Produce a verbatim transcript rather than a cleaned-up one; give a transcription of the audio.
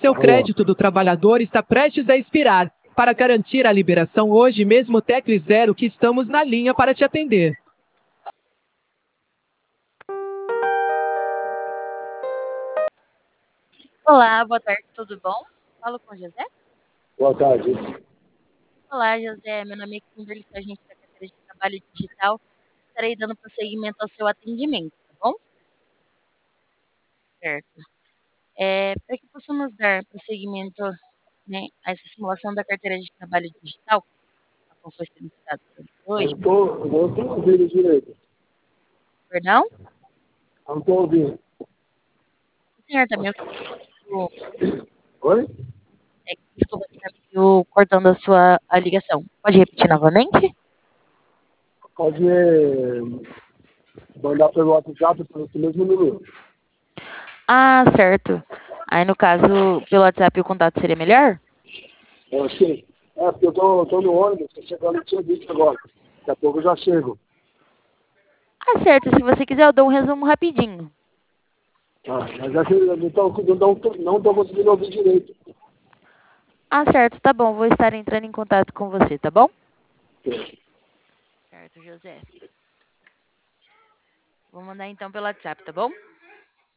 seu Alô. crédito do trabalhador está prestes a expirar. Para garantir a liberação hoje mesmo, tecle zero que estamos na linha para te atender. Olá, boa tarde, tudo bom? Falo com o José? Boa tarde. Olá, José, meu nome é Kimberly, sou agente da carteira de trabalho digital. Estarei dando prosseguimento ao seu atendimento, tá bom? Certo. É, para que possamos dar prosseguimento, né, a essa simulação da carteira de trabalho digital, a qual foi solicitada por Eu hoje, não tô, eu não tô ouvindo direito. perdão? Eu não tô ouvindo. O senhor também ouviu, Oi? é, desculpa, está meio cortando a sua a ligação. Pode repetir novamente? Pode eh, mandar pelo WhatsApp pelo esse mesmo número. Ah, certo. Aí, no caso, pelo WhatsApp o contato seria melhor? É, sim. É, porque eu tô, tô no ônibus, tô chegando no serviço agora. Daqui a pouco eu já chego. Ah, certo. Se você quiser, eu dou um resumo rapidinho. Tá? Mas é que eu não tô, não, tô, não tô conseguindo ouvir direito. Ah, certo, tá bom. Vou estar entrando em contato com você, tá bom? Certo, José. Vou mandar então pelo WhatsApp, tá bom?